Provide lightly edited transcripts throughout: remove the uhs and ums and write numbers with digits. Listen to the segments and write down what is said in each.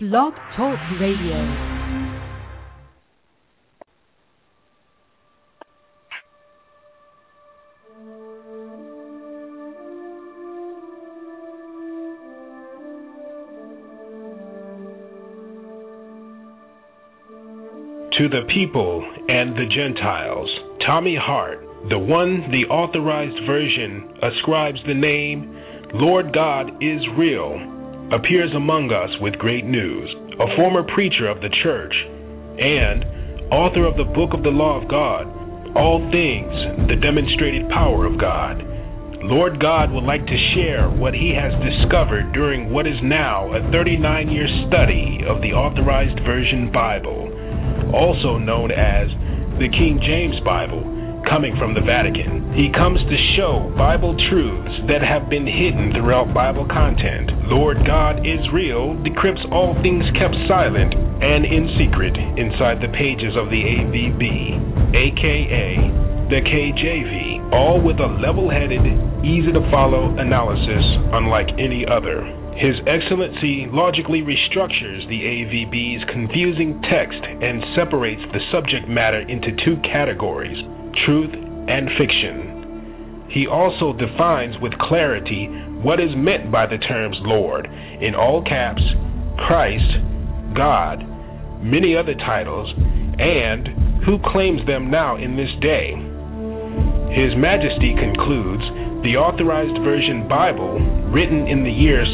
Blog Talk Radio. To the people and the Gentiles, Tommy Hart, the one the authorized version ascribes the name Lord God is Real, appears among us with great news. A former preacher of the church and author of the Book of the Law of God, All Things, the Demonstrated Power of God. Lord God would like to share what he has discovered during what is now a 39-year study of the Authorized Version Bible, also known as the King James Bible, coming from the Vatican. He comes to show Bible truths that have been hidden throughout Bible content. Lord God is Real decrypts all things kept silent and in secret inside the pages of the AVB, aka the KJV, all with a level-headed, easy-to-follow analysis unlike any other. His Excellency logically restructures the AVB's confusing text and separates the subject matter into two categories, truth and fiction. He also defines with clarity what is meant by the terms Lord, in all caps, Christ, God, many other titles, and who claims them now in this day. His Majesty concludes the Authorized Version Bible, written in the year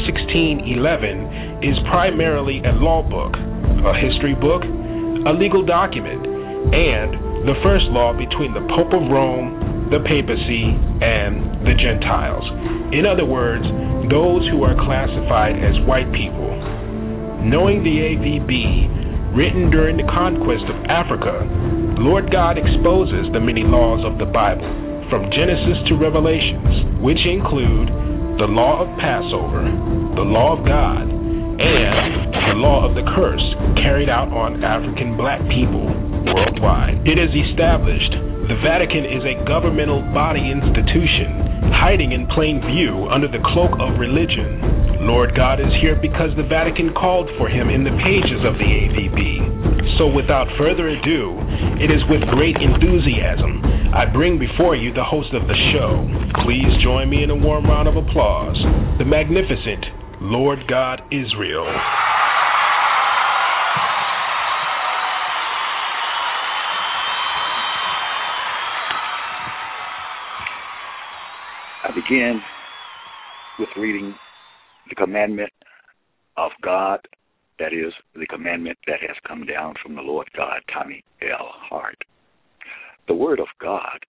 1611, is primarily a law book, a history book, a legal document, and the first law between the Pope of Rome, the papacy, and the Gentiles. In other words, those who are classified as white people. Knowing the AVB, written during the conquest of Africa, Lord God exposes the many laws of the Bible, from Genesis to Revelations, which include the law of Passover, the law of God, and the law of the curse carried out on African black people worldwide. It is established the Vatican is a governmental body institution hiding in plain view under the cloak of religion. Lord God is here because the Vatican called for him in the pages of the AVB. So without further ado, it is with great enthusiasm I bring before you the host of the show. Please join me in a warm round of applause, the magnificent Lord God Israel. I begin with reading the commandment of God, that is, the commandment that has come down from the Lord God, Tommy L. Hart. The Word of God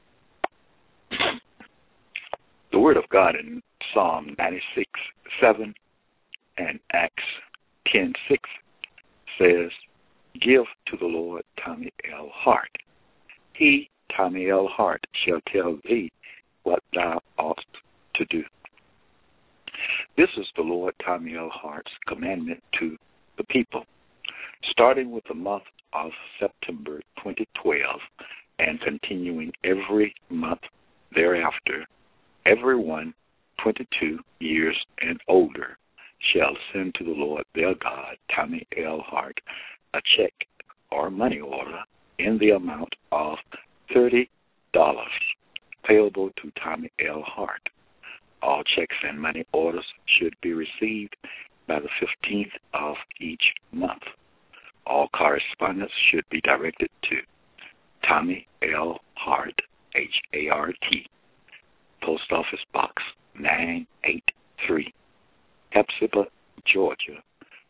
in Psalm 96:7 and Acts 10:6 says, "Give to the Lord Tommy L. Hart. He, Tommy L. Hart, shall tell thee what thou oughtest to do." This is the Lord Tommy L. Hart's commandment to the people, starting with the month of September 2012 and continuing every month thereafter. Everyone 22 years and older shall send to the Lord their God, Tommy L. Hart, a check or money order in the amount of $30 payable to Tommy L. Hart. All checks and money orders should be received by the 15th of each month. All correspondence should be directed to Tommy L. Hart, H-A-R-T, Post Office Box 983, Hepzibah, Georgia,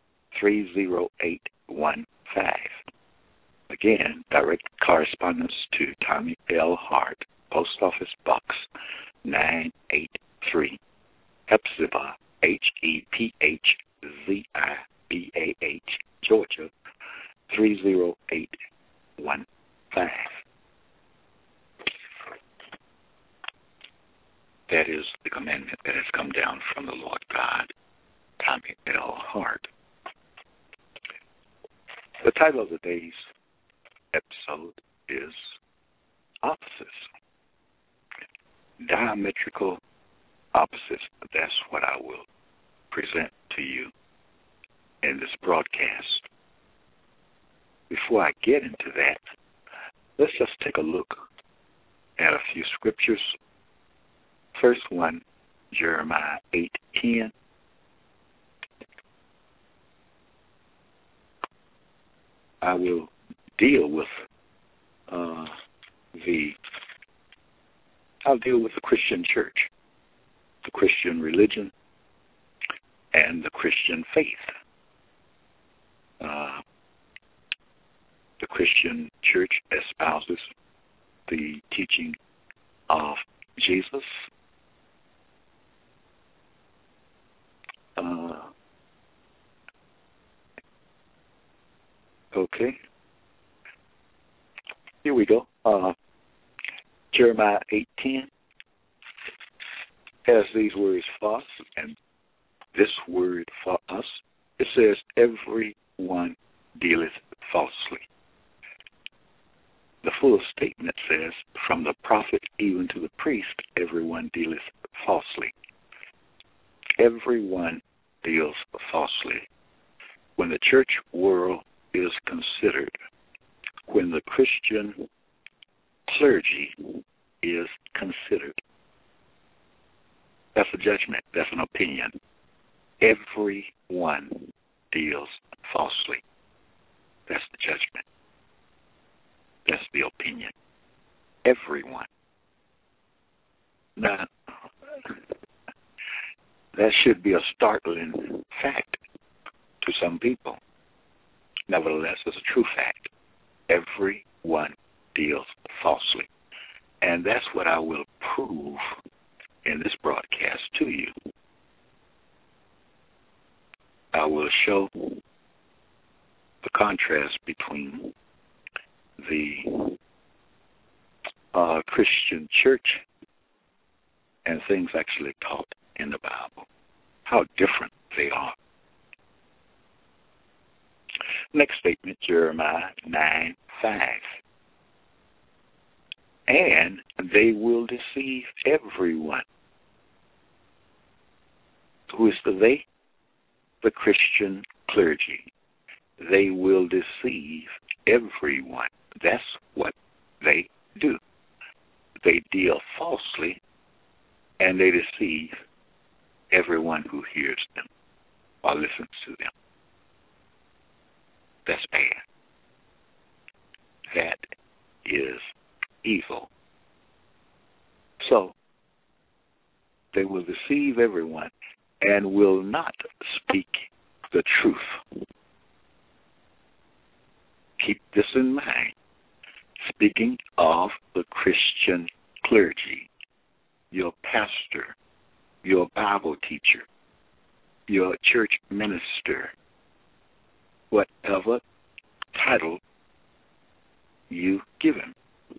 30815. Again, direct correspondence to Tommy L. Hart, Post Office Box 983, Hepzibah, Hepzibah, Georgia, 30815. That is the commandment that has come down from the Lord God, Tommy L. Hart. The title of the day's episode is Opposites. Diametrical opposites. That's what I will present to you. in this broadcast. Before I get into that, let's just take a look at a few scriptures. First one, Jeremiah 8:10. I will deal with the Christian church, the Christian religion, and the Christian faith. The Christian church espouses the teaching of Jesus. Okay. Here we go. Jeremiah 8:10 has these words for us, and this word for us, it says, everyone dealeth falsely. The full statement says, from the prophet even to the priest, everyone dealeth falsely. Everyone deals falsely. When the church world is considered, when the Christian clergy is considered, that's a judgment, that's an opinion. Everyone deals falsely. That's the judgment. That's the opinion. Everyone. Now, that should be a startling fact to some people. Nevertheless, it's a true fact. Everyone deals falsely. And that's what I will prove in this broadcast to you. I will show the contrast between the Christian church and things actually taught in the Bible, how different they are. Next statement, Jeremiah 9:5. And they will deceive everyone. Who is the they? The Christian clergy. They will deceive everyone. That's what they do. They deal falsely, and they deceive everyone who hears them or listens to them. That's bad. That is evil. So, they will deceive everyone and will not speak the truth. Keep this in mind. Speaking of the Christian clergy, your pastor, your Bible teacher, your church minister, whatever title you give him.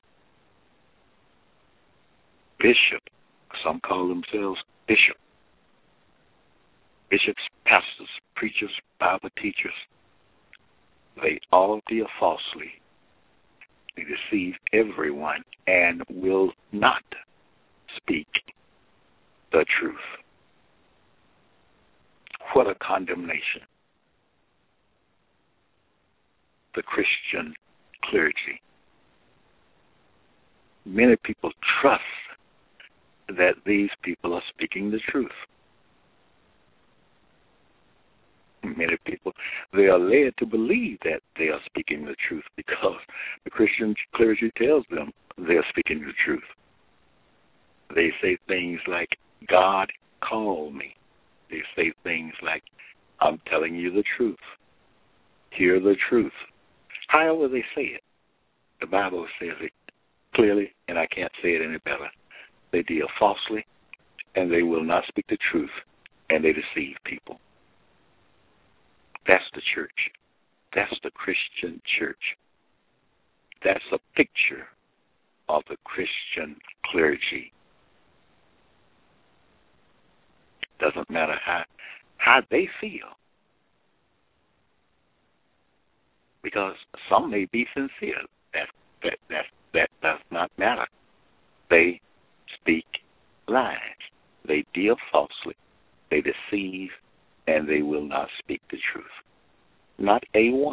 Bishop, some call themselves bishop. Bishops, pastors, preachers, Bible teachers, they all deal falsely. They deceive everyone and will not speak the truth. What a condemnation. The Christian clergy. Many people trust that these people are speaking the truth. Many people, they are led to believe that they are speaking the truth because the Christian clergy tells them they are speaking the truth. They say things like, God called me. They say things like, I'm telling you the truth. Hear the truth. However they say it, the Bible says it clearly, and I can't say it any better. They deal falsely, and they will not speak the truth, and they deceive people. That's the church. That's the Christian church. That's a picture of the Christian clergy. Doesn't matter how they feel, because some may be sincere. That does not matter. They speak lies. They deal falsely. They deceive, and they will not speak the truth. not A1.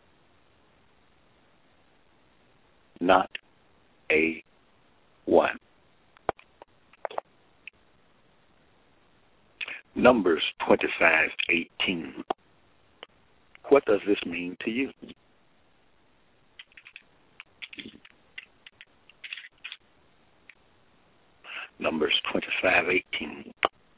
Not A1. Numbers 25:18. What does this mean to you? Numbers 25:18.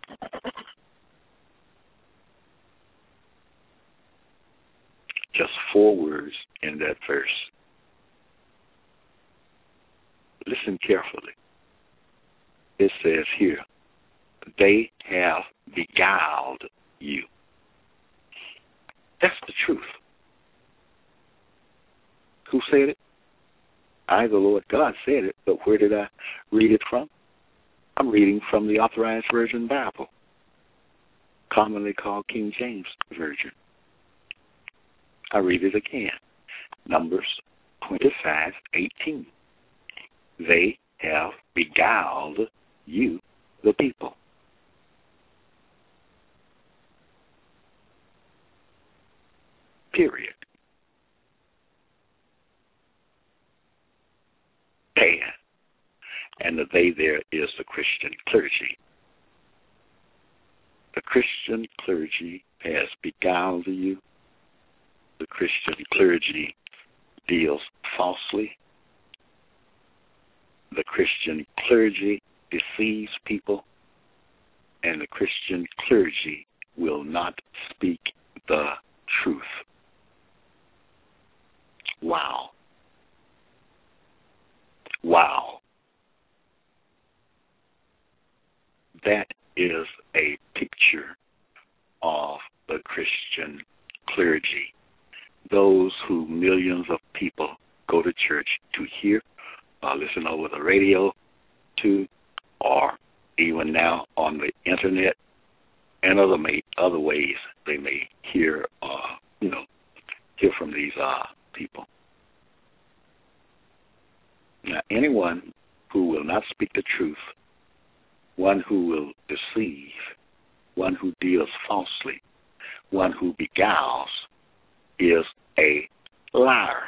Just 4 words in that verse. Listen carefully. It says here, they have beguiled you. That's the truth. Who said it? I, the Lord God, said it, but where did I read it from? I'm reading from the Authorized Version Bible, commonly called King James Version. I read it again. Numbers 25:18. They have beguiled you, the people. Period. They. And the they there is the Christian clergy. The Christian clergy has beguiled you. The Christian clergy deals falsely. The Christian clergy deceives people. And the Christian clergy will not speak the truth. Wow. Wow. That is a picture of the Christian clergy. Those who millions of people go to church to hear, listen over the radio to, or even now on the internet and other ways they may hear, hear from these people. Now, anyone who will not speak the truth, one who will deceive, one who deals falsely, one who beguiles, is a liar.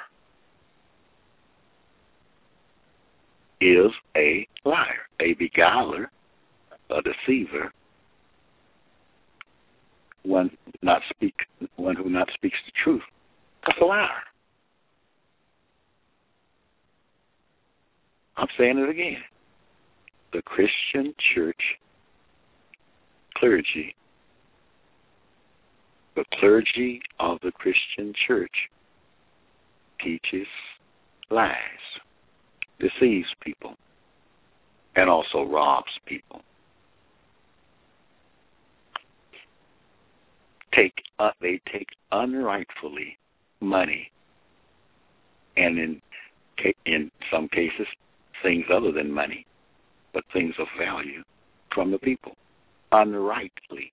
Is a liar, a beguiler, a deceiver, one who not speaks the truth. That's a liar. I'm saying it again. The Christian church clergy, the clergy of the Christian church teaches lies, deceives people, and also robs people. They take unrightfully money, and in some cases, things other than money, but things of value from the people, unrightly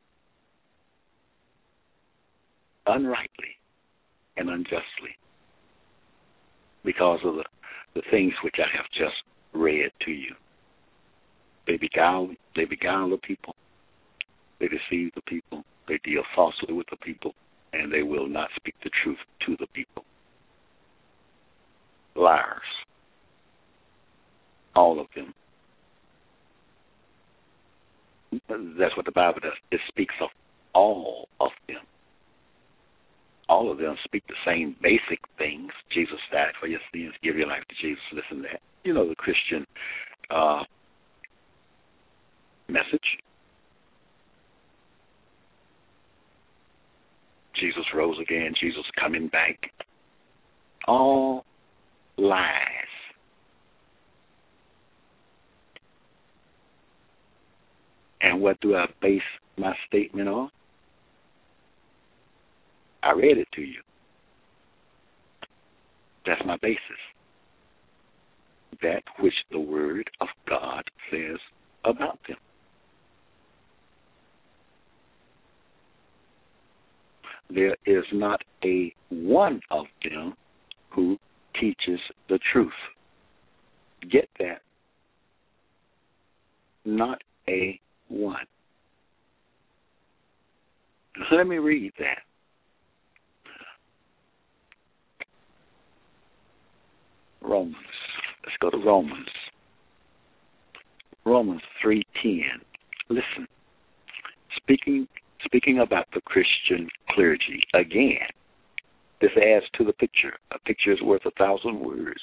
and unjustly, because of the things which I have just read to you. They beguile the people, they deceive the people, they deal falsely with the people, and they will not speak the truth to the people. Liars. All of them. That's what the Bible does. It speaks of all of them. All of them speak the same basic things. Jesus died for your sins. Give your life to Jesus. Listen to that. You know the Christian message. Jesus rose again. Jesus coming back. All lies. And what do I base my statement on? I read it to you. That's my basis. That which the Word of God says about them. There is not a one of them who teaches the truth. Get that? Not a one. Let me read that. Romans. Let's go to Romans. Romans 3:10. Listen. Speaking about the Christian clergy, again, this adds to the picture. A picture is worth 1,000 words.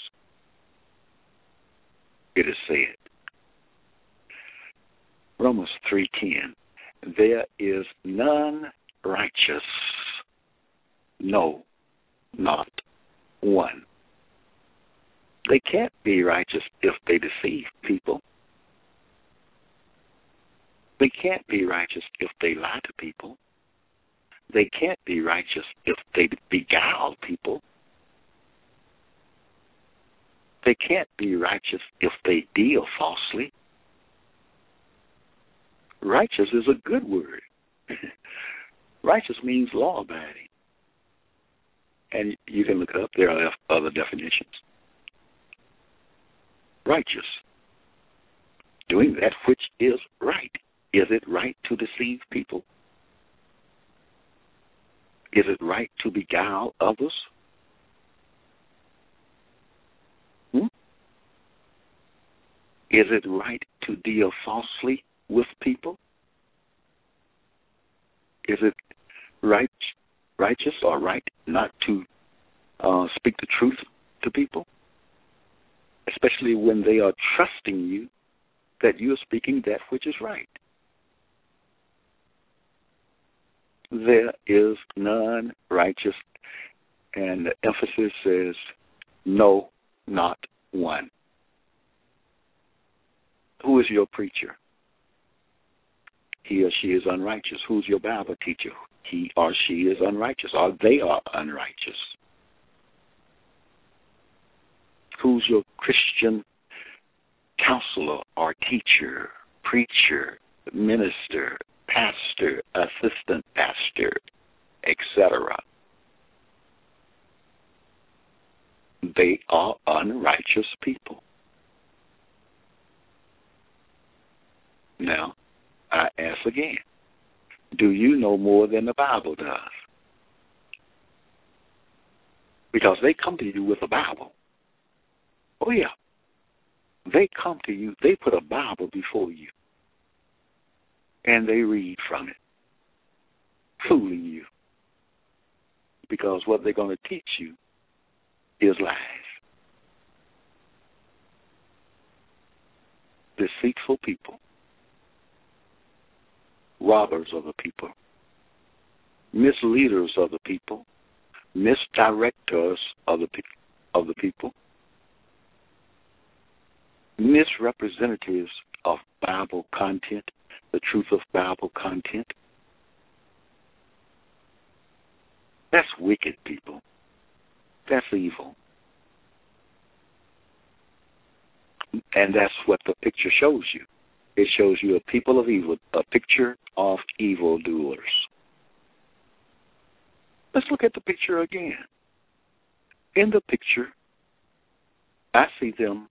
It is said. Romans 3:10. There is none righteous, no, not one. They can't be righteous if they deceive people. They can't be righteous if they lie to people. They can't be righteous if they beguile people. They can't be righteous if they deal falsely. Righteous is a good word. Righteous means law-abiding. And you can look it up. There are other definitions. Righteous. Doing that which is right. Is it right to deceive people? Is it right to beguile others? Is it right to deal falsely with people? Is it righteous or right not to speak the truth to people? Especially when they are trusting you that you are speaking that which is right. There is none righteous, and the emphasis says, no, not one. Who is your preacher? He or she is unrighteous. Who's your Bible teacher? He or she is unrighteous, or they are unrighteous. Who's your Christian counselor or teacher, preacher, minister, pastor, assistant pastor, etc.? They are unrighteous people. Now, I ask again, do you know more than the Bible does? Because they come to you with a Bible. Oh, yeah. They come to you, they put a Bible before you, and they read from it, fooling you. Because what they're going to teach you is lies. Deceitful people. Robbers of the people. Misleaders of the people. Misdirectors of the people. Misrepresentatives of Bible content, the truth of Bible content. That's wicked, people. That's evil. And that's what the picture shows you. It shows you a people of evil, a picture of evildoers. Let's look at the picture again. In the picture, I see them,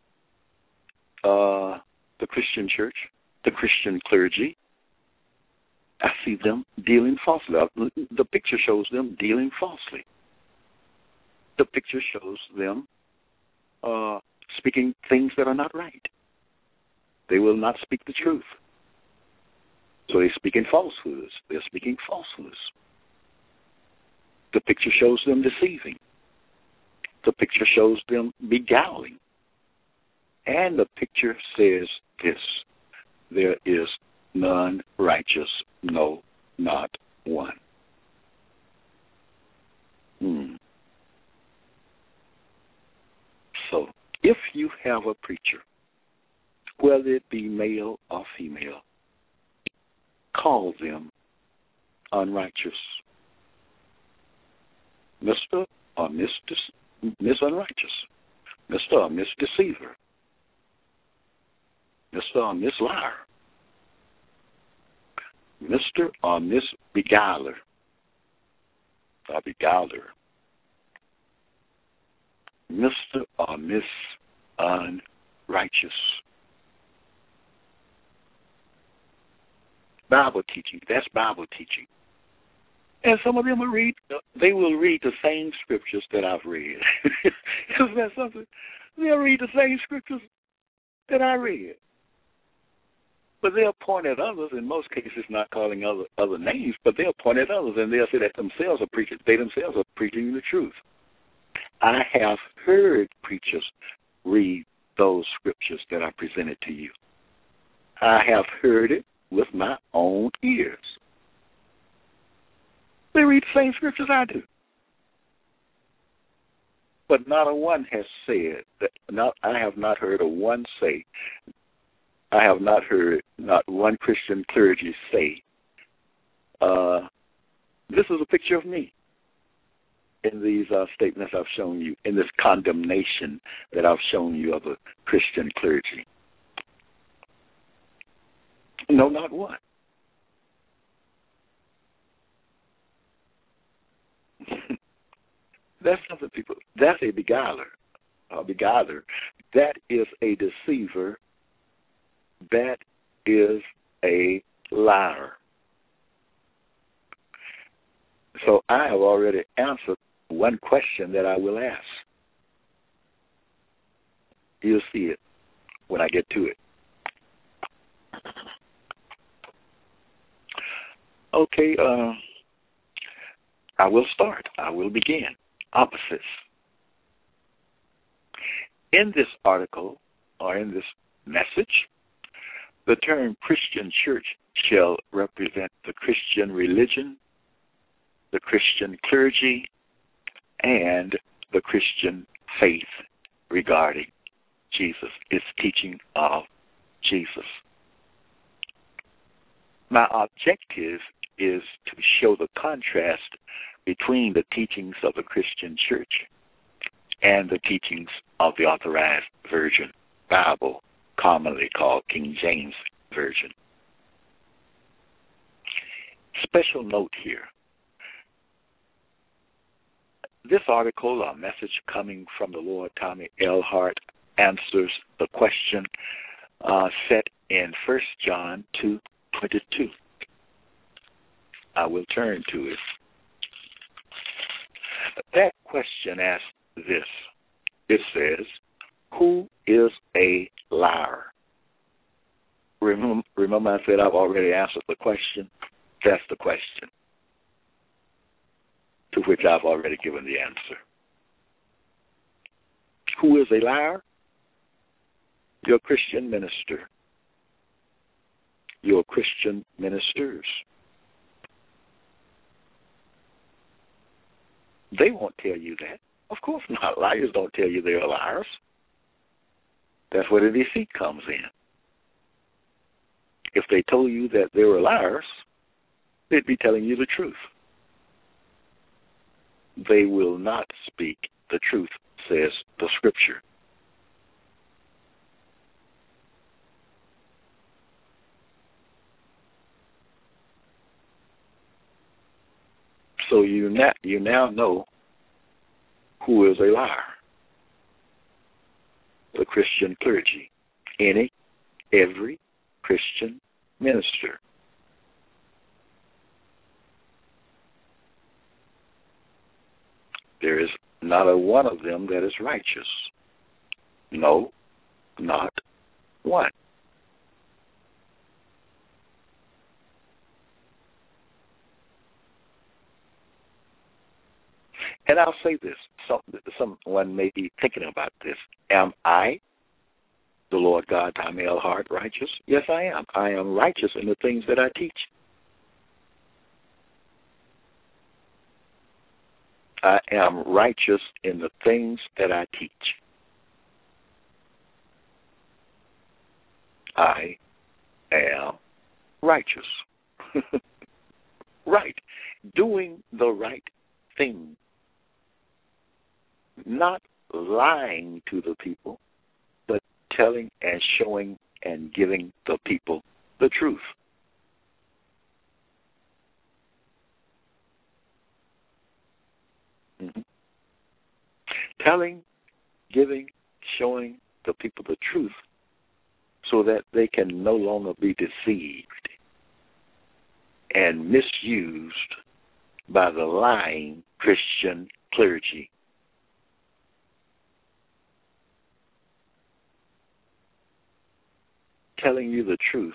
the Christian church, the Christian clergy. I see them dealing falsely. The picture shows them dealing falsely. The picture shows them speaking things that are not right. They will not speak the truth. So they're speaking falsehoods. They're speaking falsehoods. The picture shows them deceiving. The picture shows them beguiling. And the picture says this: there is none righteous, no, not one. So, if you have a preacher, whether it be male or female, call them unrighteous. Mr. or Miss Unrighteous. Mr. or Miss Deceiver. Mr. or Miss Liar. Mr. or Miss Beguiler. Or Beguiler. Mr. or Miss Unrighteous. Bible teaching. That's Bible teaching. And some of them will read the same scriptures that I've read. Isn't that something? They'll read the same scriptures that I read. But they'll point at others, in most cases not calling other names, but they'll point at others and they'll say that they themselves are preaching the truth. I have heard preachers read those scriptures that I presented to you. I have heard it with my own ears. They read the same scriptures I do. But not a one has said that. I have not heard a one say. I have not heard not one Christian clergy say, this is a picture of me in these statements I've shown you, in this condemnation that I've shown you of a Christian clergy. No, not one. That's something people, that's a beguiler. That is a deceiver. That is a liar. So I have already answered one question that I will ask. You'll see it when I get to it. Okay, I will start. I will begin. Opposites. In this article, or in this message, the term Christian church shall represent the Christian religion, the Christian clergy, and the Christian faith regarding Jesus, its teaching of Jesus. My objective is to show the contrast between the teachings of the Christian church and the teachings of the Authorized Version Bible, commonly called King James Version. Special note here. This article, or message coming from the Lord Tommy L. Hart, answers the question set in 1 John 2:22. I will turn to it. That question asks this. It says, who is a liar? Remember I said I've already answered the question? That's the question, to which I've already given the answer. Who is a liar? Your Christian minister. Your Christian ministers. They won't tell you that. Of course not. Liars don't tell you they're liars. That's where the deceit comes in. If they told you that they were liars, they'd be telling you the truth. They will not speak the truth, says the Scripture. So you now know who is a liar. The Christian clergy. Every Christian minister. There is not a one of them that is righteous. No, not one. And I'll say this, someone may be thinking about this. Am I, the Lord God, Tommy L. Hart, righteous? Yes, I am. I am righteous in the things that I teach. I am righteous in the things that I teach. I am righteous. Right. Doing the right thing. Not lying to the people, but telling and showing and giving the people the truth. Mm-hmm. Telling, giving, showing the people the truth so that they can no longer be deceived and misused by the lying Christian clergy. telling you the truth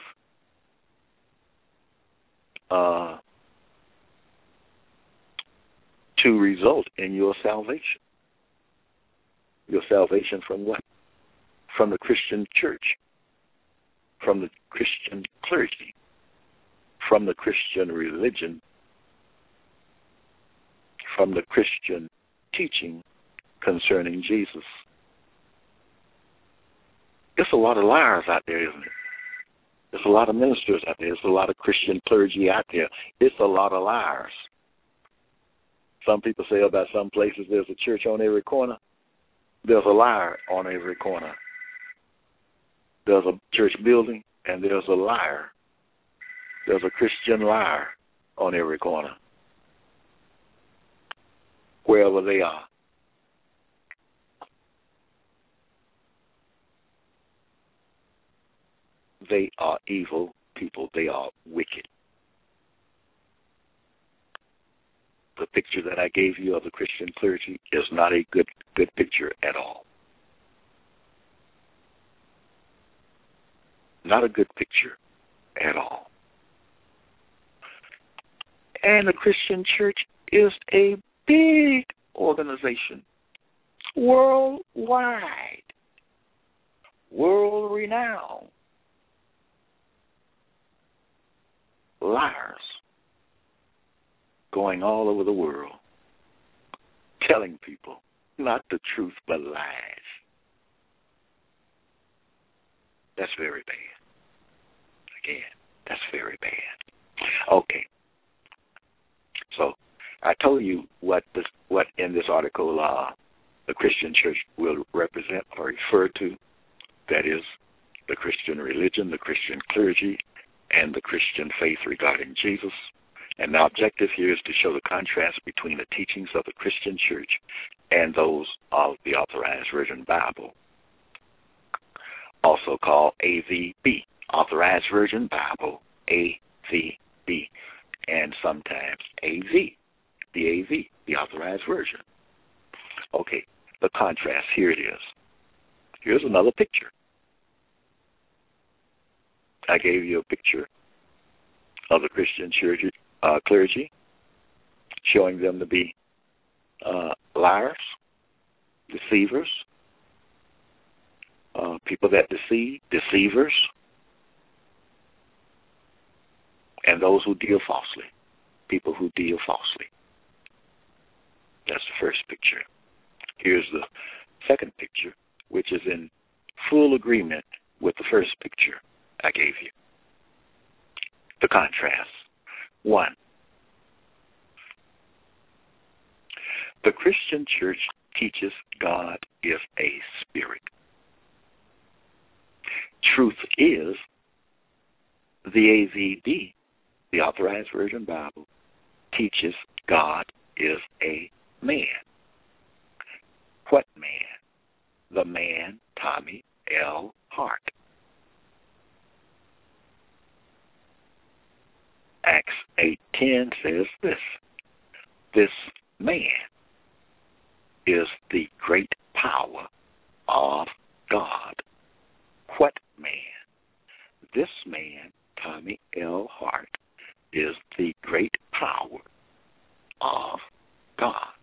to result in your salvation. Your salvation from what? From the Christian church, from the Christian clergy, from the Christian religion, from the Christian teaching concerning Jesus. There's a lot of liars out there, isn't it? There's a lot of ministers out there. There's a lot of Christian clergy out there. It's a lot of liars. Some people say about some places there's a church on every corner. There's a liar on every corner. There's a church building and there's a liar. There's a Christian liar on every corner, wherever they are. They are evil people. They are wicked. The picture that I gave you of the Christian clergy is not a good picture at all. Not a good picture at all. And the Christian church is a big organization, worldwide, world-renowned. Liars going all over the world, telling people not the truth but lies. That's very bad. Again, that's very bad. Okay. So I told you what in this article the Christian church will represent or refer to. That is the Christian religion, the Christian clergy, and the Christian faith regarding Jesus. And the objective here is to show the contrast between the teachings of the Christian church and those of the Authorized Version Bible, also called AVB, Authorized Version Bible, AVB, and sometimes AV, the AV, the Authorized Version. Okay, the contrast, here it is. Here's another picture. I gave you a picture of the Christian church, clergy, showing them to be liars, deceivers, people that deceive, deceivers, and those who deal falsely, people who deal falsely. That's the first picture. Here's the second picture, which is in full agreement with the first picture I gave you. The contrast. 1. The Christian church teaches God is a spirit. Truth is, the AVB, the Authorized Version Bible, teaches God is a man. What man? The man Tommy L. Hart. Acts 8:10 says this man is the great power of God. What man? This man, Tommy L. Hart, is the great power of God.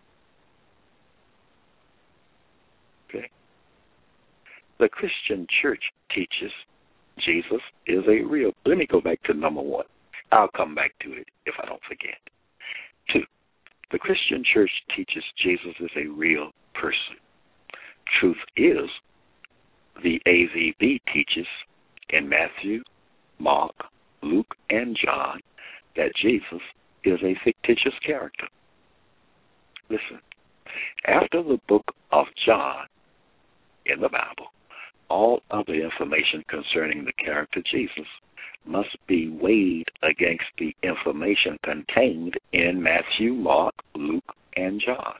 Okay? The Christian church teaches Jesus is a real. Let me go back to number 1. I'll come back to it if I don't forget. 2, the Christian church teaches Jesus is a real person. Truth is, the AVB teaches in Matthew, Mark, Luke, and John that Jesus is a fictitious character. Listen, after the book of John in the Bible, all other information concerning the character Jesus must be weighed against the information contained in Matthew, Mark, Luke, and John.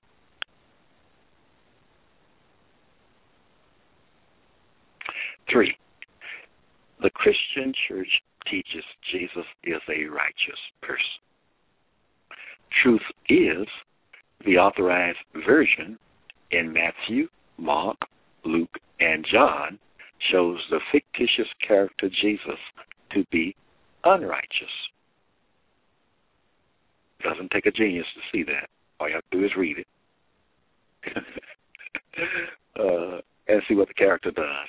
Three, the Christian church teaches Jesus is a righteous person. Truth is, the Authorized Version in Matthew, Mark, Luke, and John shows the fictitious character Jesus to be unrighteous. Doesn't take a genius to see that. All you have to do is read it. And see what the character does.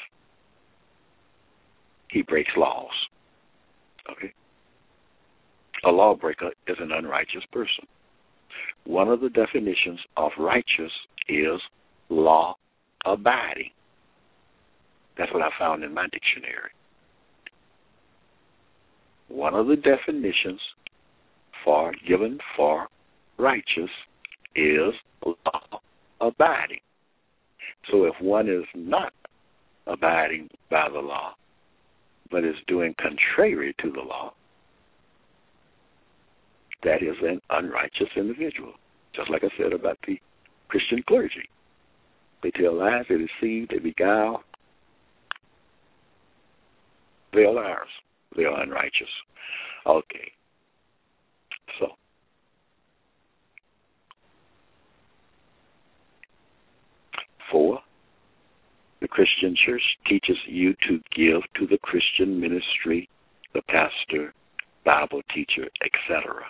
He breaks laws. Okay? A lawbreaker is an unrighteous person. One of the definitions of righteous is law-abiding. That's what I found in my dictionary. One of the definitions given for righteous is law-abiding. So if one is not abiding by the law, but is doing contrary to the law, that is an unrighteous individual. Just like I said about the Christian clergy. They tell lies, they deceive, they beguile. They are liars. They are unrighteous. Okay. So, four, the Christian church teaches you to give to the Christian ministry, the pastor, Bible teacher, etc.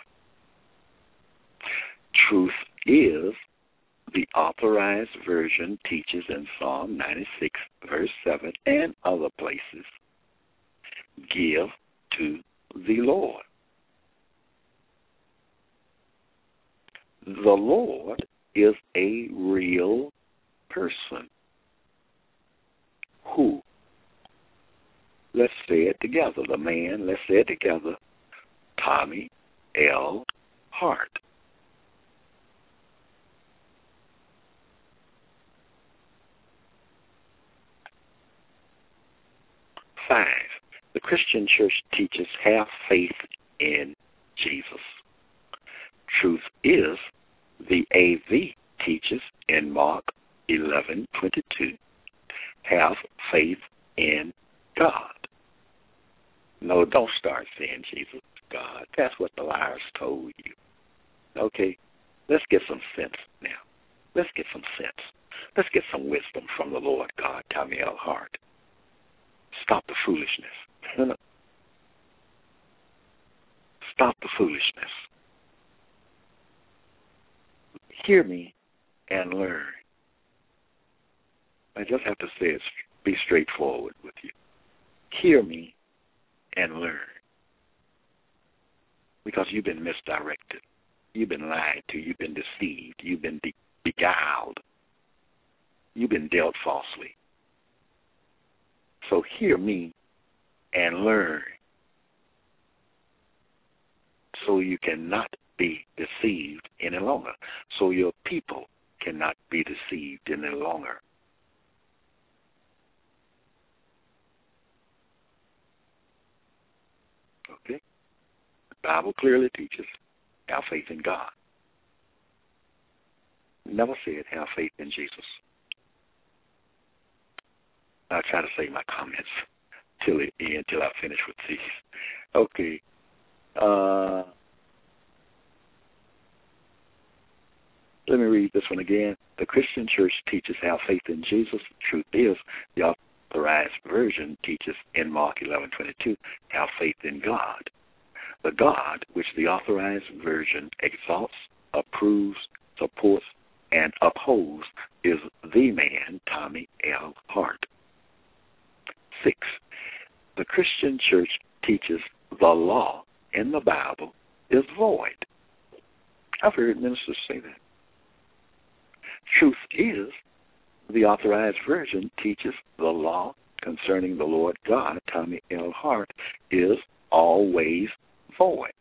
Truth is, the Authorized Version teaches in Psalm 96, verse 7, and other places, give to the Lord. The Lord is a real person. Who? Let's say it together. The man, let's say it together, Tommy L. Hart. 5. The Christian church teaches have faith in Jesus. Truth is, the AV teaches in Mark 11:22, have faith in God. No, don't start saying Jesus is God. That's what the liars told you. Okay, let's get some sense now. Let's get some sense. Let's get some wisdom from the Lord God, Tommy L. Hart. Stop the foolishness. Stop the foolishness. Hear me and learn. I just have to say it, be straightforward with you. Hear me and learn. Because you've been misdirected. You've been lied to. You've been deceived. You've been beguiled. You've been dealt falsely. So hear me and learn, so you cannot be deceived any longer, so your people cannot be deceived any longer. Okay? The Bible clearly teaches, have faith in God. Never said have faith in Jesus. I'll try to save my comments till the end, till I finish with these. Okay. Let me read this one again. The Christian church teaches have faith in Jesus. The truth is, the Authorized Version teaches in Mark 11:22, have faith in God. The God which the Authorized Version exalts, approves, supports, and upholds is the man, Tommy L. Hart. 6. The Christian church teaches the law in the Bible is void. I've heard ministers say that. Truth is, the Authorized Version teaches the law concerning the Lord God, Tommy L. Hart, is always void.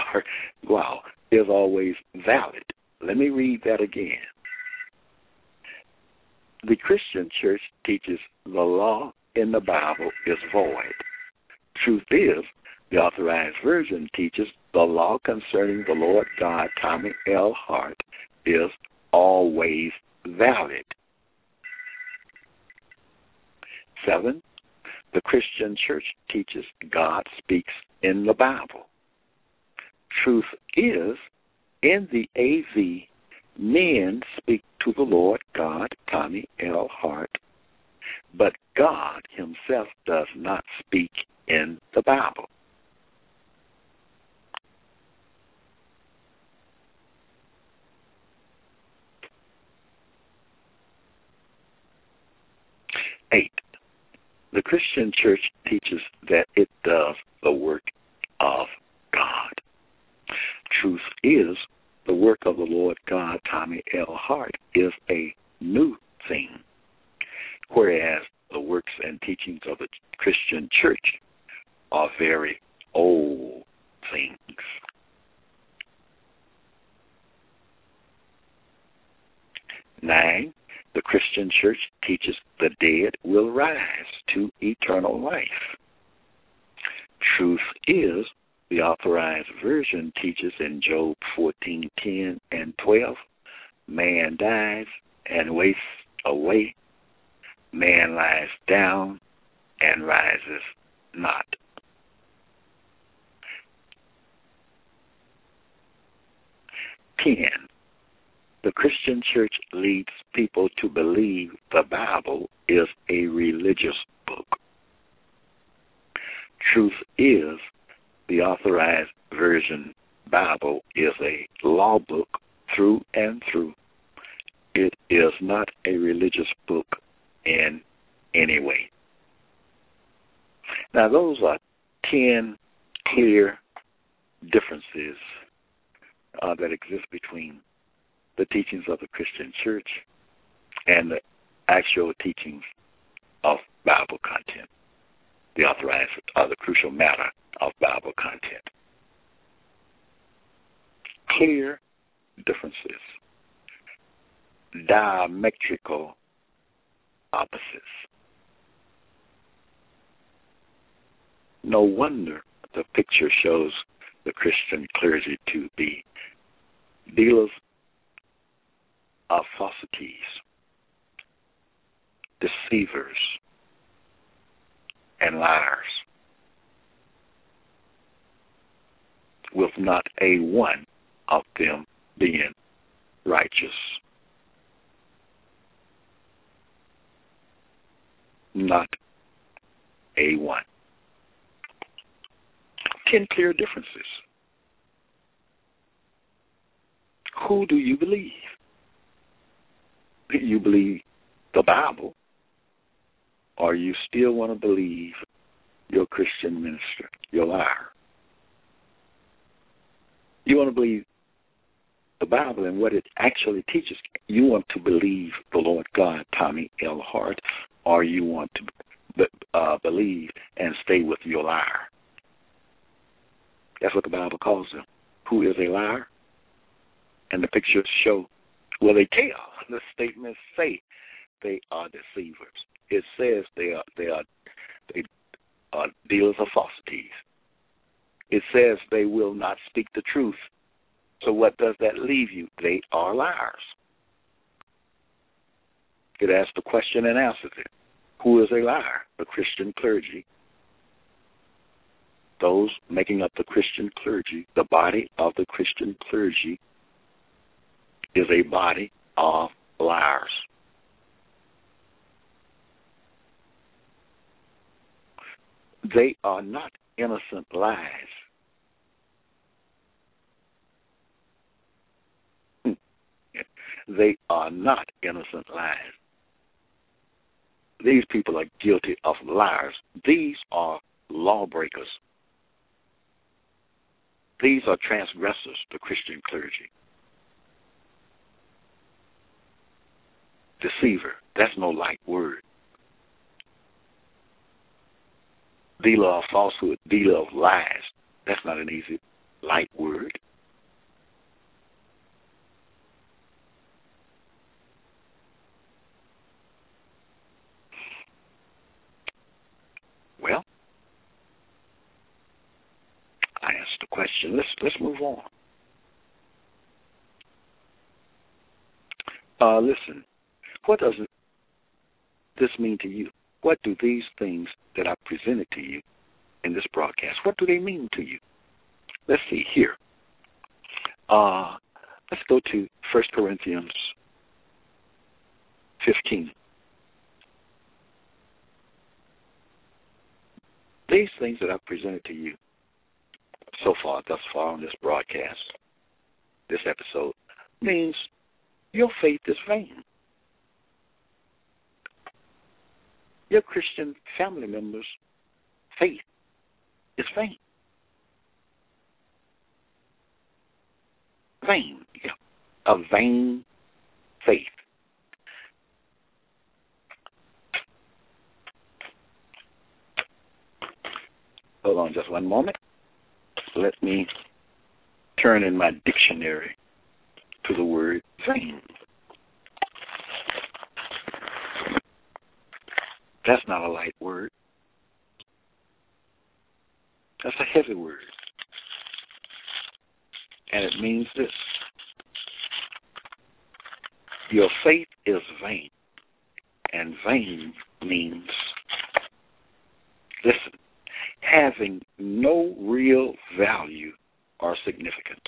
Is always valid. Let me read that again. The Christian church teaches the law in the Bible is void. Truth is, the Authorized Version teaches the law concerning the Lord God, Tommy L. Hart, is always valid. 7. The Christian church teaches God speaks in the Bible. Truth is, in the AV, men speak to the Lord God, Tommy L. Hart. but God himself does not speak in the Bible. Eight, the Christian church teaches that it does the work of God. Truth is, the work of the Lord God, Tommy L. Hart, is a new thing, whereas the works and teachings of the Christian church are very old things. 9, the Christian church teaches the dead will rise to eternal life. Truth is, the Authorized Version teaches in Job 14:10 and 12, man dies and wastes away, man lies down and rises not. 10, the Christian church leads people to believe the Bible is a religious book. Truth is, the Authorized Version Bible is a law book through and through. It is not a religious book in any way. Now, those are 10 clear differences that exist between the teachings of the Christian church and the actual teachings of Bible content, the authorized, the crucial matter of Bible content. Clear differences, diametrical opposites. No wonder the picture shows the Christian clergy to be dealers of falsities, deceivers, and liars, with not a one of them being righteous. Not a one. 10 clear differences. Who do you believe? Do you believe the Bible, or you still want to believe your Christian minister, your liar? You want to believe the Bible and what it actually teaches. You want to believe the Lord God, Tommy L. Hart, or you want to believe and stay with your liar. That's what the Bible calls them. Who is a liar? And the pictures show, well, they tell. The statements say they are deceivers. It says they are dealers of falsities. It says they will not speak the truth. So what does that leave you? They are liars. It asks the question and answers it. Who is a liar? The Christian clergy. Those making up the Christian clergy, the body of the Christian clergy, is a body of liars. They are not innocent lies. They are not innocent lies. These people are guilty of liars. These are lawbreakers. These are transgressors, the Christian clergy. Deceiver, that's no light word. Dealer of falsehood, dealer of lies, that's not an easy, light word. Well, I asked the question. Let's move on. Listen, what does this mean to you? What do these things that I presented to you in this broadcast, what do they mean to you? Let's see here. Let's go to 1 Corinthians 15. these things that I've presented to you thus far on this broadcast, this episode, means your faith is vain. Your Christian family members' faith is vain. Vain, yeah. A vain faith. Hold on just one moment. Let me turn in my dictionary to the word vain. That's not a light word. That's a heavy word. And it means this. Your faith is vain. And vain means, listen, having no real value or significance.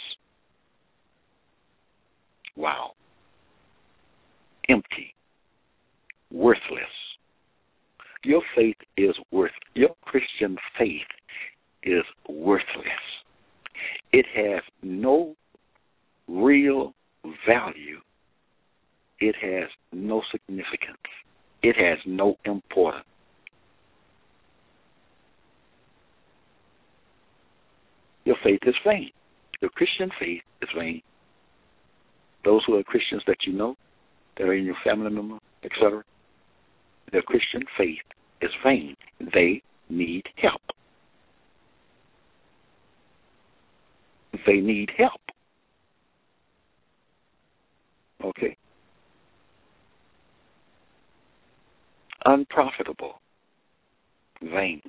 Wow. Empty. Worthless. Your faith is your Christian faith is worthless. It has no real value. It has no significance. It has no importance. Your faith is vain. Your Christian faith is vain. Those who are Christians that you know, that are in your family member, etc., their Christian faith is vain. They need help. They need help. Okay? Unprofitable. Vain.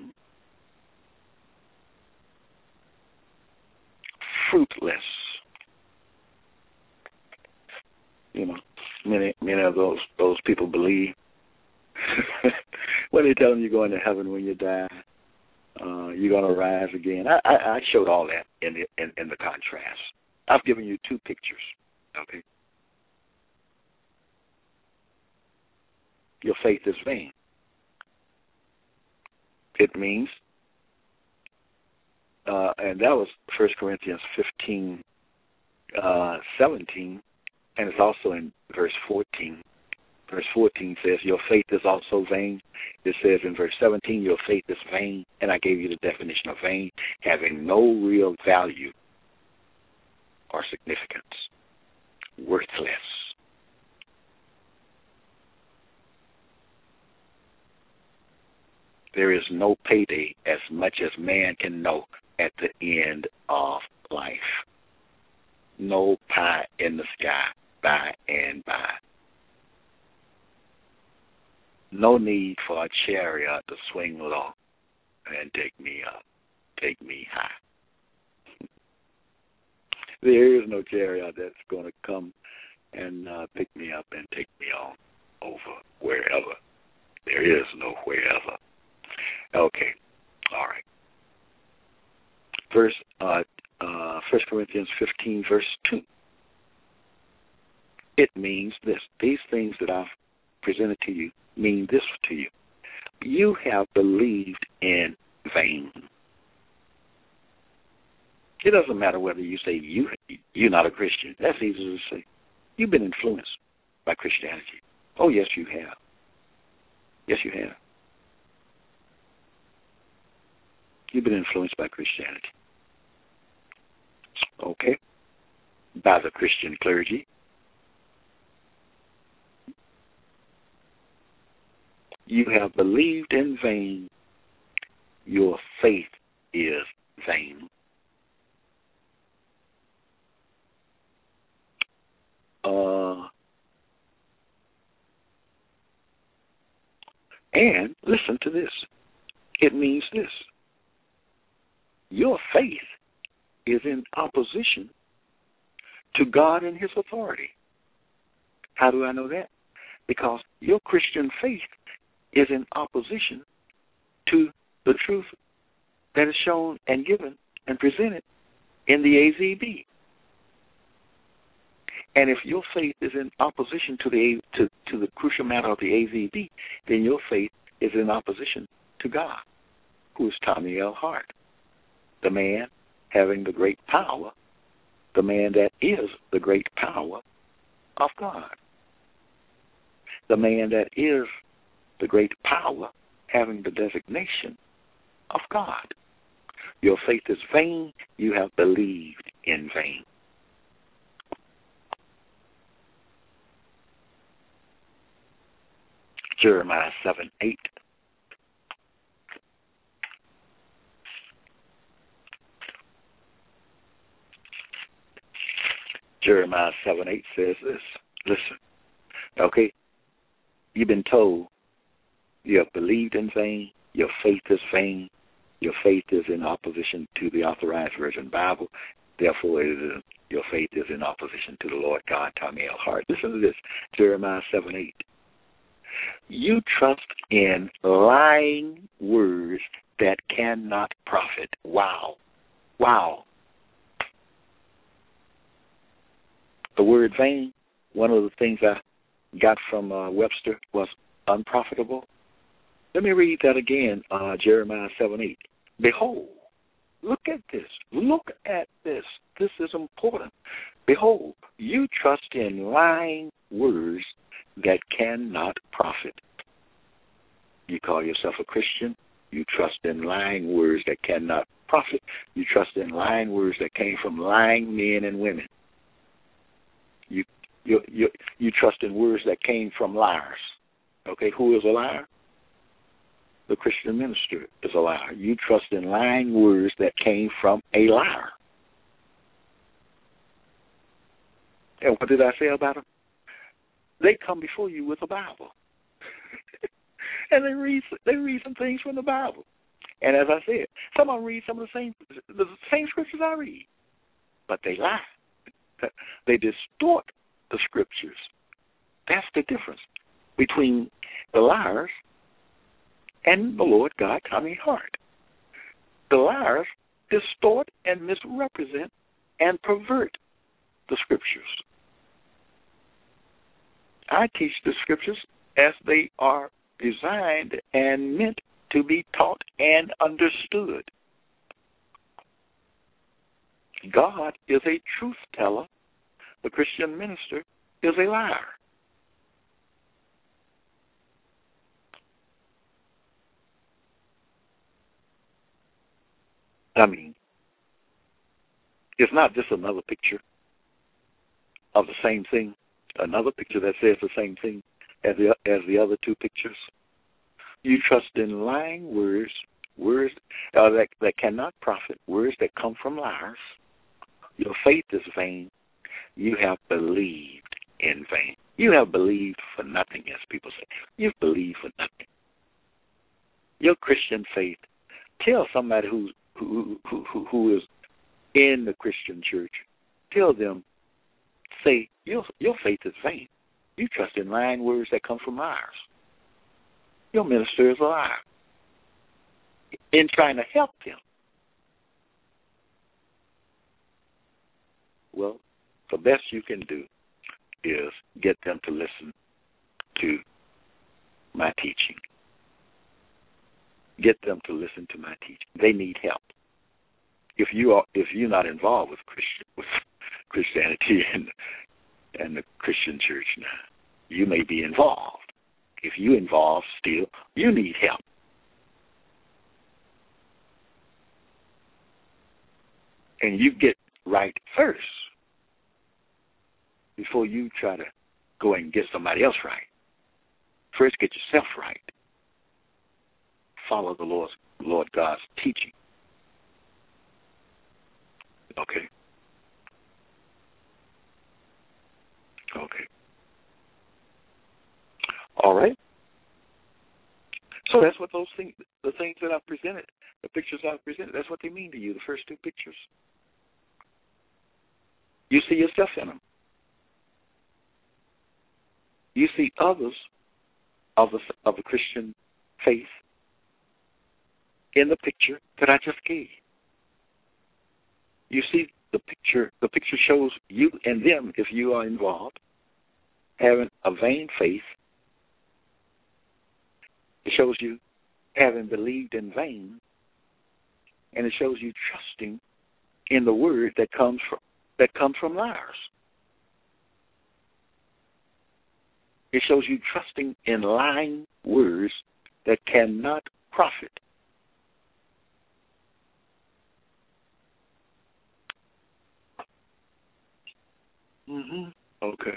Fruitless. You know, many of those people believe when they tell them you're going to heaven when you die, you're going to rise again. I showed all that in the contrast. I've given you two pictures. Okay. Your faith is vain. It means, and that was 1 Corinthians 15, 17, and it's also in verse 14. Verse 14 says, your faith is also vain. It says in verse 17, your faith is vain, and I gave you the definition of vain, having no real value or significance. Worthless. There is no payday as much as man can know at the end of life. No pie in the sky by and by. No need for a chariot to swing low and take me up, take me high. There is no chariot that's going to come and pick me up and take me on over wherever. There is no wherever. Okay, all right. 1 Corinthians 15, verse 2. It means this. These things that I've presented to you mean this to you. You have believed in vain. It doesn't matter whether you say you're not a Christian. That's easy to say. You've been influenced by Christianity. Oh, yes, you have. Yes, you have. You've been influenced by Christianity. Okay? By the Christian clergy. You have believed in vain. Your faith is vain. And listen to this. It means this. Your faith is in opposition to God and His authority. How do I know that? Because your Christian faith is in opposition to the truth that is shown and given and presented in the AZB. And if your faith is in opposition to the crucial matter of the AZB, then your faith is in opposition to God, who is Tommy L. Hart, the man having the great power, the man that is the great power of God, the man that is the great power having the designation of God. Your faith is vain. You have believed in vain. Jeremiah 7:8. Jeremiah 7:8 says this. Listen, okay, you've been told you have believed in vain, your faith is vain, your faith is in opposition to the Authorized Version Bible, therefore your faith is in opposition to the Lord God, Tommy L. Hart. Listen to this, Jeremiah 7:8. You trust in lying words that cannot profit. Wow. Wow. The word vain, one of the things I got from Webster was unprofitable. Let me read that again, Jeremiah 7:8. Behold, look at this. Look at this. This is important. Behold, you trust in lying words that cannot profit. You call yourself a Christian. You trust in lying words that cannot profit. You trust in lying words that came from lying men and women. You trust in words that came from liars. Okay, who is a liar? The Christian minister is a liar. You trust in lying words that came from a liar. And what did I say about them? They come before you with a Bible. And they read some things from the Bible. And as I said, some of them read some of the same scriptures I read. But they lie. They distort the scriptures. That's the difference between the liars and the Lord God, Tommy Hart. The liars distort and misrepresent and pervert the scriptures. I teach the scriptures as they are designed and meant to be taught and understood. God is a truth teller. The Christian minister is a liar. I mean, it's not just another picture of the same thing, another picture that says the same thing as the other two pictures. You trust in lying words that cannot profit, words that come from liars. Your faith is vain. You have believed in vain. You have believed for nothing, as people say. You've believed for nothing. Your Christian faith, tell somebody who is in the Christian church, tell them, say, your faith is vain. You trust in lying words that come from liars. Your minister is a liar. In trying to help them, well, the best you can do is get them to listen to my teaching. Get them to listen to my teaching. They need help. If you're not involved with Christianity and the Christian church now, you may be involved. If you're involved still, you need help. And you get right first before you try to go and get somebody else right. First, get yourself right. Follow the Lord God's teaching. Okay. All right. So that's what the things that I've presented, the pictures I've presented, that's what they mean to you, the first two pictures. You see yourself in them. You see others of the Christian faith in the picture that I just gave. You see the picture. The picture shows you and them, if you are involved, having a vain faith. It shows you having believed in vain, and it shows you trusting in the word that comes from liars. It shows you trusting in lying words that cannot profit. Okay.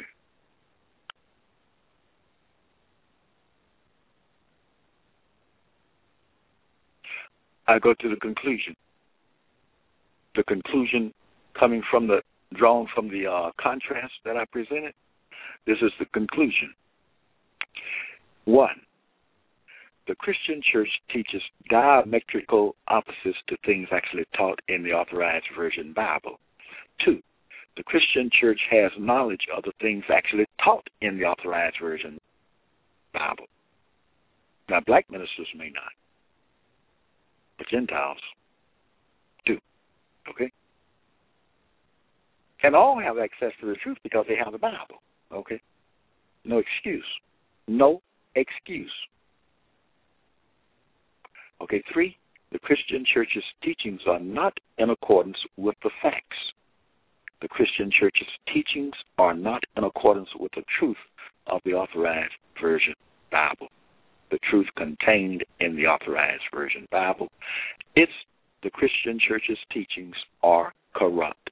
I go to the conclusion. The conclusion drawn from the contrast that I presented. This is the conclusion. 1. The Christian church teaches diametrical opposites to things actually taught in the Authorized Version Bible. 2. The Christian church has knowledge of the things actually taught in the Authorized Version Bible. Now, black ministers may not, but Gentiles do. Okay? And all have access to the truth because they have the Bible. Okay? No excuse. No excuse. Okay, 3, the Christian church's teachings are not in accordance with the facts. The Christian church's teachings are not in accordance with the truth of the Authorized Version Bible. The truth contained in the Authorized Version Bible. The Christian church's teachings are corrupt.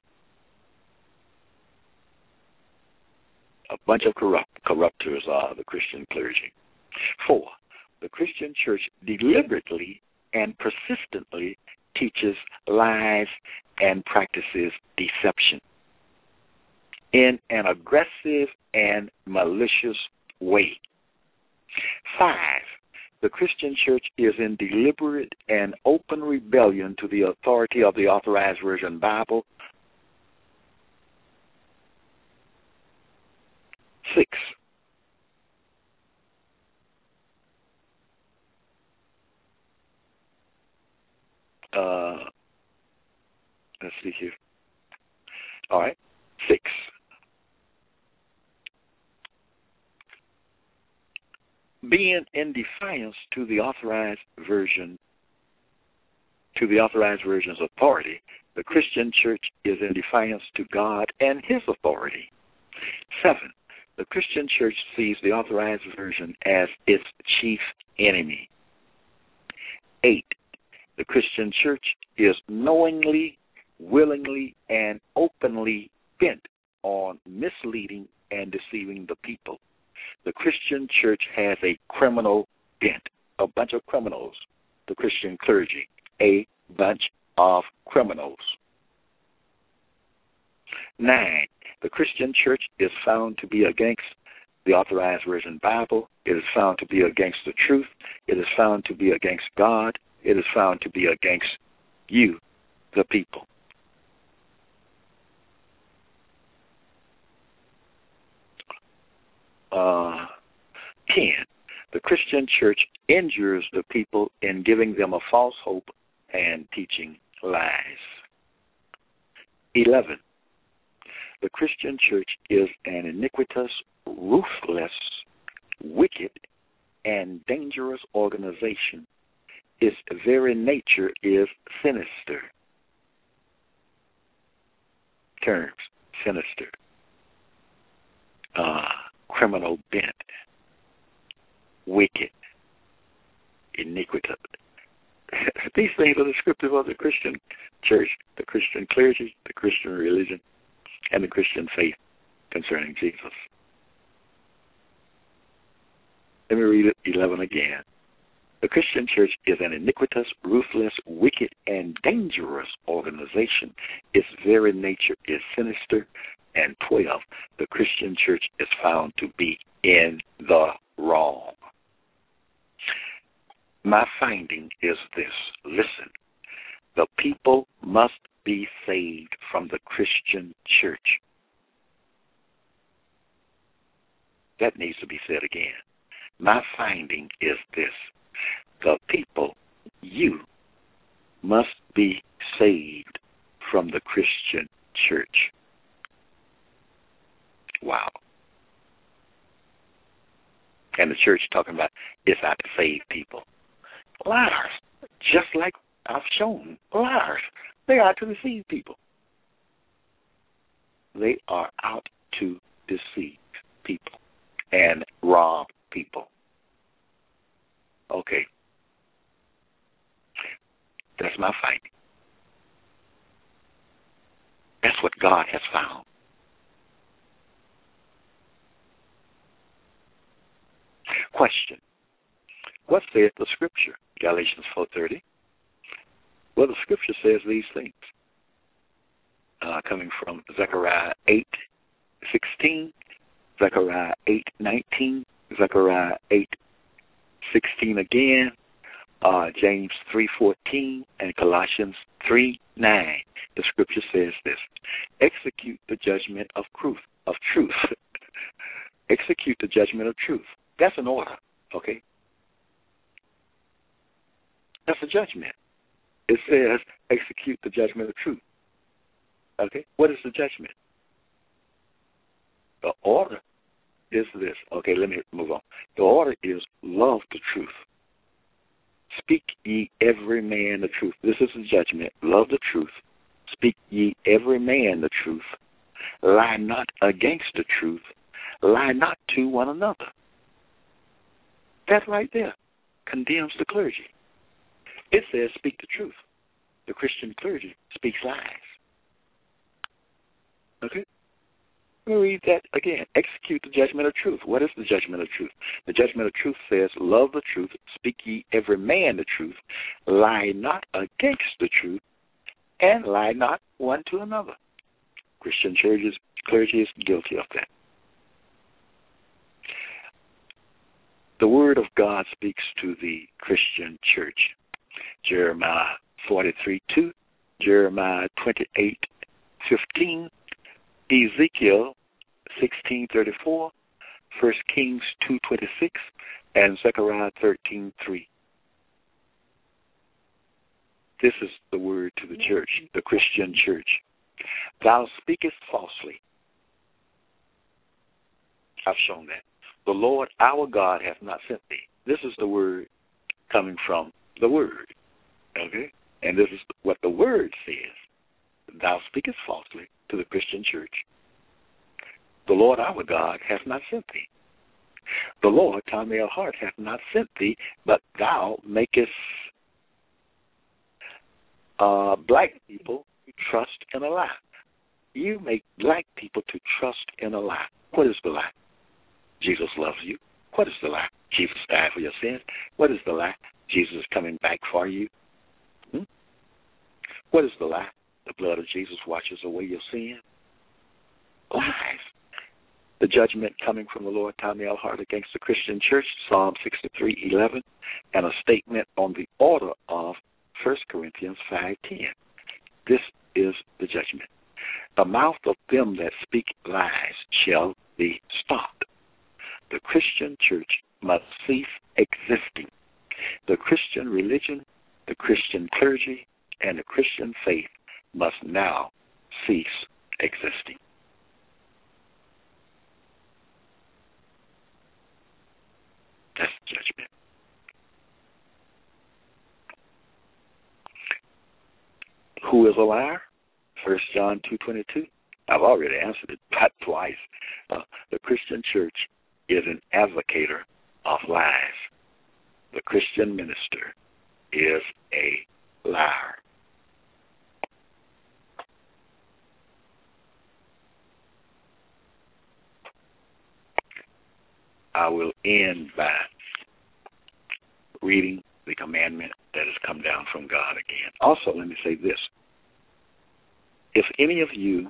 A bunch of corruptors are the Christian clergy. 4, the Christian church deliberately and persistently teaches lies and practices deception in an aggressive and malicious way. 5, the Christian church is in deliberate and open rebellion to the authority of the Authorized Version Bible. 6, let's see here. All right. 6, being in defiance to the Authorized Version's authority, the Christian church is in defiance to God and His authority. 7, the Christian church sees the Authorized Version as its chief enemy. 8, the Christian church is knowingly, willingly, and openly bent on misleading and deceiving the people. The Christian church has a criminal bent, a bunch of criminals. The Christian clergy, a bunch of criminals. 9, the Christian church is found to be against the Authorized Version Bible. It is found to be against the truth. It is found to be against God. It is found to be against you, the people. 10, the Christian church injures the people in giving them a false hope and teaching lies. 11, the Christian church is an iniquitous, ruthless, wicked, and dangerous organization. Its very nature is sinister. Terms, sinister. Criminal bent. Wicked. Iniquitous. These things are descriptive of the Christian church, the Christian clergy, the Christian religion, and the Christian faith concerning Jesus. Let me read it 11 again. The Christian church is an iniquitous, ruthless, wicked, and dangerous organization. Its very nature is sinister. And 12, the Christian church is found to be in the wrong. My finding is this. Listen, the people must be saved from the Christian church. That needs to be said again. My finding is this. The people, you, must be saved from the Christian church. Wow. And the church talking about it's out to save people. Liars, just like I've shown liars. They are out to deceive people. They are out to deceive people and rob people. Okay. That's my fight. That's what God has found. Question. What saith the Scripture? Galatians 4:30. Well, the Scripture says these things. Coming from Zechariah 8:16, Zechariah 8:19, Zechariah 8:16 again, James 3:14, and Colossians 3:9. The Scripture says this: execute the judgment of truth. Execute the judgment of truth. That's an order, okay? That's a judgment. It says execute the judgment of truth. Okay? What is the judgment? The order is this. Okay, let me move on. The order is love the truth. Speak ye every man the truth. This is the judgment. Love the truth. Speak ye every man the truth. Lie not against the truth. Lie not to one another. That right there condemns the clergy. It says speak the truth. The Christian clergy speaks lies. Okay? Let me read that again. Execute the judgment of truth. What is the judgment of truth? The judgment of truth says, love the truth, speak ye every man the truth, lie not against the truth, and lie not one to another. Christian clergy is guilty of that. The Word of God speaks to the Christian church. Jeremiah 43:2, Jeremiah 28:15, Ezekiel 16:34, 1 Kings 2:26, and Zechariah 13:3. This is the word to the church, the Christian church. Thou speakest falsely. I've shown that. The Lord our God hath not sent thee. This is the word coming from the Word. Okay? And this is what the Word says. Thou speakest falsely to the Christian church. The Lord our God hath not sent thee. The Lord, Tommy L. Hart, hath not sent thee, but thou makest black people to trust in a lie. You make black people to trust in a lie. What is the lie? Jesus loves you. What is the lie? Jesus died for your sins. What is the lie? Jesus is coming back for you. What is the lie? The blood of Jesus washes away your sin. Lies. The judgment coming from the Lord Tommy L. Hart against the Christian church, Psalm 63:11, and a statement on the order of 1 Corinthians 5:10. This is the judgment. The mouth of them that speak lies shall be stopped. The Christian church must cease existing. The Christian religion, the Christian clergy, and the Christian faith must now cease existing. That's judgment. Who is a liar? 1 John 2:22. I've already answered it about twice. The Christian church is an advocator of lies. The Christian minister is a liar. I will end by reading the commandment that has come down from God again. Also, let me say this. If any of you,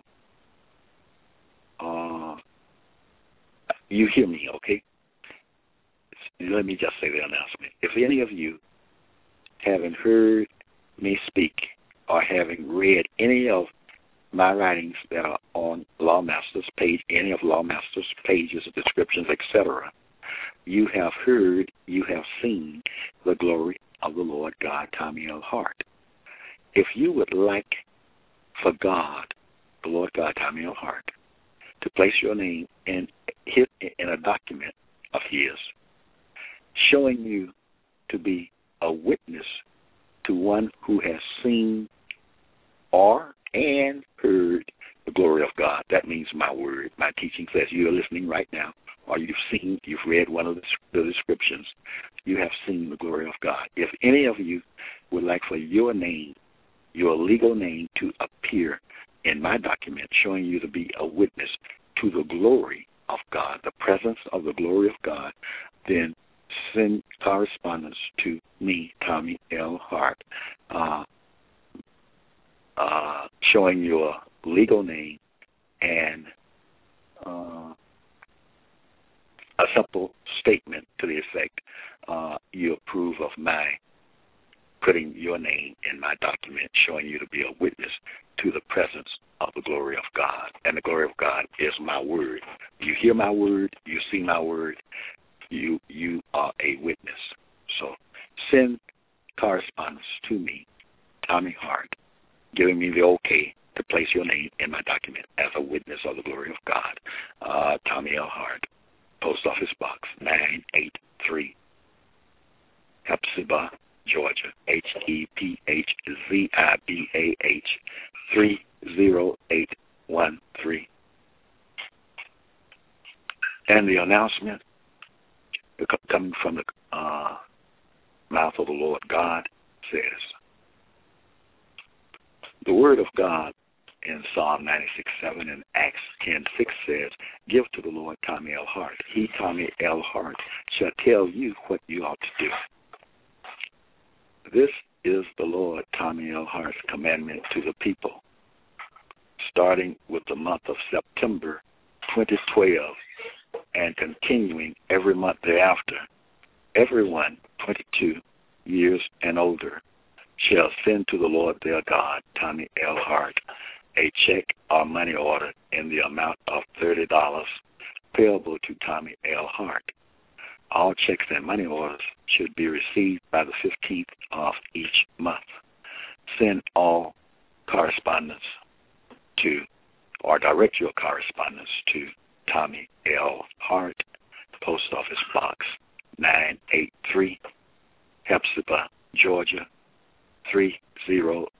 you hear me, okay? Let me just say the announcement. If any of you haven't heard me speak or having read any of my writings that are on Lawmaster's page, any of Lawmaster's pages, descriptions, etc., you have heard, you have seen the glory of the Lord God, Tommy L. Hart. If you would like for God, the Lord God, Tommy L. Hart, to place your name in a document of his, showing you to be a witness to one who has seen or and heard the glory of God. That means my word, my teaching says you're listening right now, or you've read one of the descriptions. You have seen the glory of God. If any of you would like for your name, your legal name, to appear in my document showing you to be a witness to the glory of God, the presence of the glory of God, then send correspondence to me, Tommy L. Hart, showing your legal name and a simple statement to the effect you approve of my putting your name in my document showing you to be a witness to the presence of the glory of God. And the glory of God is my word. You hear my word, you see my word, you are a witness. So send correspondence to me, Tommy Hart, giving me the okay to place your name in my document as a witness of the glory of God. Tommy L. Hart, Post Office Box 983, Hepzibah, Georgia, HEPHZIBAH 30813. And the announcement coming from the mouth of the Lord God says, the word of God in Psalm 96:7 and Acts 10:6 says, give to the Lord Tommy L. Hart. He, Tommy L. Hart, shall tell you what you ought to do. This is the Lord Tommy L. Hart's commandment to the people, starting with the month of September 2012 and continuing every month thereafter. Everyone 22 years and older shall send to the Lord their God, Tommy L. Hart, a check or money order in the amount of $30 payable to Tommy L. Hart. All checks and money orders should be received by the 15th of each month. Send all correspondence to, or direct your correspondence to, Tommy L. Hart, Post Office Box 983, Hepzibah, Georgia 30813.